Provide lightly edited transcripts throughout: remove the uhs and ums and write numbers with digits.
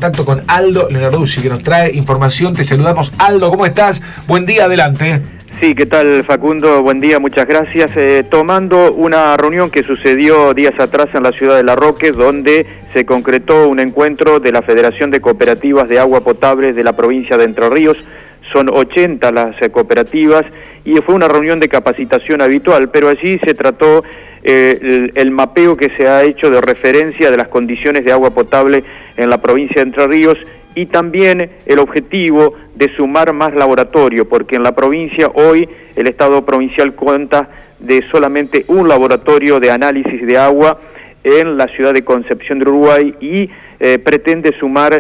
contacto con Aldo Lenarduzzi, que nos trae información. Te saludamos, Aldo, ¿cómo estás? Buen día, adelante. Sí, ¿qué tal, Facundo? Buen día, muchas gracias. Tomando una reunión que sucedió días atrás en la ciudad de La Roque, donde se concretó un encuentro de la Federación de Cooperativas de Agua Potable de la provincia de Entre Ríos. Son 80 las cooperativas y fue una reunión de capacitación habitual, pero allí se trató el mapeo que se ha hecho de referencia de las condiciones de agua potable en la provincia de Entre Ríos y también el objetivo de sumar más laboratorio, porque en la provincia hoy el Estado provincial cuenta de solamente un laboratorio de análisis de agua en la ciudad de Concepción del Uruguay y pretende sumar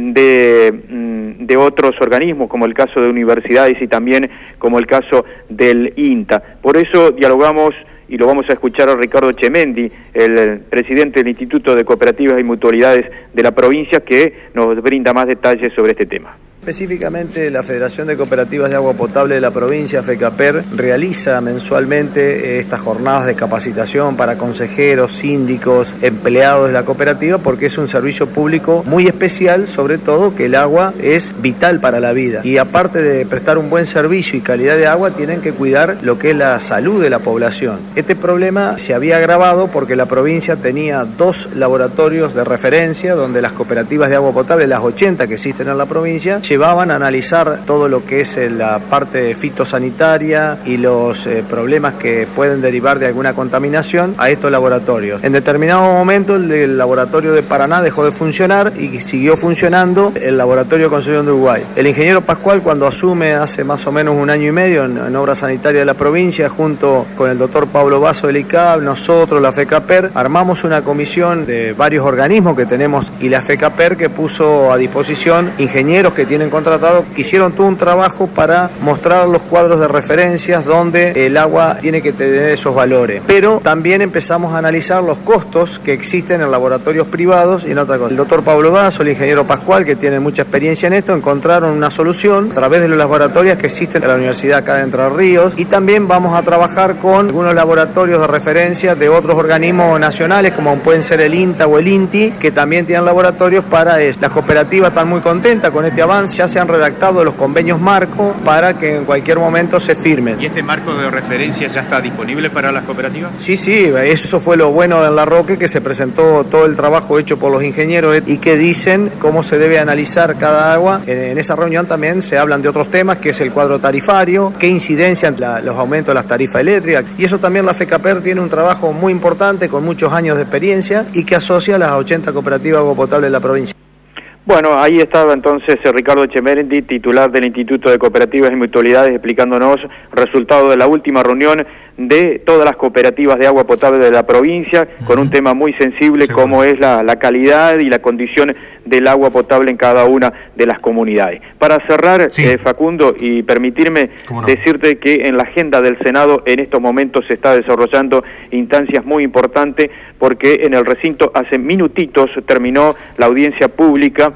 de otros organismos, como el caso de universidades y también como el caso del INTA. Por eso dialogamos y lo vamos a escuchar a Ricardo Chemendi, el presidente del Instituto de Cooperativas y Mutualidades de la provincia, que nos brinda más detalles sobre este tema. Específicamente, la Federación de Cooperativas de Agua Potable de la provincia, FECAPER, realiza mensualmente estas jornadas de capacitación para consejeros, síndicos, empleados de la cooperativa, porque es un servicio público muy especial, sobre todo que el agua es vital para la vida. Y aparte de prestar un buen servicio y calidad de agua, tienen que cuidar lo que es la salud de la población. Este problema se había agravado porque la provincia tenía 2 laboratorios de referencia, donde las cooperativas de agua potable, las 80 que existen en la provincia, llevaban a analizar todo lo que es la parte fitosanitaria y los problemas que pueden derivar de alguna contaminación a estos laboratorios. En determinado momento el laboratorio de Paraná dejó de funcionar y siguió funcionando el laboratorio de Concepción de Uruguay. El ingeniero Pascual, cuando asume hace más o menos 1 año y medio en obra sanitaria de la provincia, junto con el doctor Pablo Basso del ICAB, nosotros, la FECAPER, armamos una comisión de varios organismos que tenemos y la FECAPER, que puso a disposición ingenieros que tienen contratado, que hicieron todo un trabajo para mostrar los cuadros de referencias donde el agua tiene que tener esos valores. Pero también empezamos a analizar los costos que existen en laboratorios privados y en otra cosa. El doctor Pablo Basso, el ingeniero Pascual, que tiene mucha experiencia en esto, encontraron una solución a través de los laboratorios que existen en la Universidad acá de Entre Ríos, y también vamos a trabajar con algunos laboratorios de referencia de otros organismos nacionales, como pueden ser el INTA o el INTI, que también tienen laboratorios para eso. Las cooperativas están muy contentas con este avance. Ya se han redactado los convenios marco para que en cualquier momento se firmen. ¿Y este marco de referencia ya está disponible para las cooperativas? Sí, eso fue lo bueno en La Roque, que se presentó todo el trabajo hecho por los ingenieros y que dicen cómo se debe analizar cada agua. En esa reunión también se hablan de otros temas, que es el cuadro tarifario, qué incidencia en los aumentos de las tarifas eléctricas, y eso también la FECAPER tiene un trabajo muy importante con muchos años de experiencia y que asocia a las 80 cooperativas de agua potable de la provincia. Bueno, ahí estaba entonces Ricardo Chemendi, titular del Instituto de Cooperativas y Mutualidades, explicándonos resultado de la última reunión de todas las cooperativas de agua potable de la provincia, con un tema muy sensible como es la calidad y la condición del agua potable en cada una de las comunidades. Para cerrar, Facundo, y permitirme decirte que en la agenda del Senado en estos momentos se está desarrollando instancias muy importantes, porque en el recinto hace minutitos terminó la audiencia pública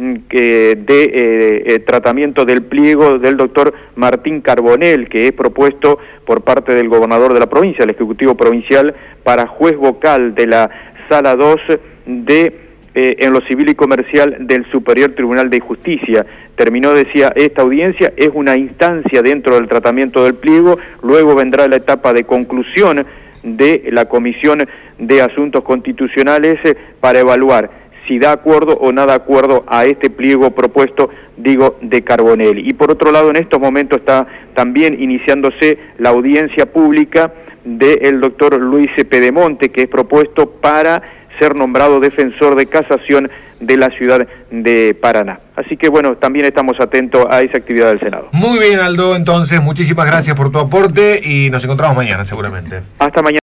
de tratamiento del pliego del doctor Martín Carbonell, que es propuesto por parte del gobernador de la provincia, el Ejecutivo Provincial, para juez vocal de la Sala 2 en lo civil y comercial del Superior Tribunal de Justicia. Terminó, decía, esta audiencia es una instancia dentro del tratamiento del pliego, luego vendrá la etapa de conclusión de la Comisión de Asuntos Constitucionales para evaluar si da acuerdo o no da acuerdo a este pliego propuesto, de Carbonell. Y por otro lado, en estos momentos está también iniciándose la audiencia pública del doctor Luis Pedemonte, que es propuesto para ser nombrado defensor de casación de la ciudad de Paraná. Así que bueno, también estamos atentos a esa actividad del Senado. Muy bien, Aldo, entonces muchísimas gracias por tu aporte y nos encontramos mañana seguramente. Hasta mañana.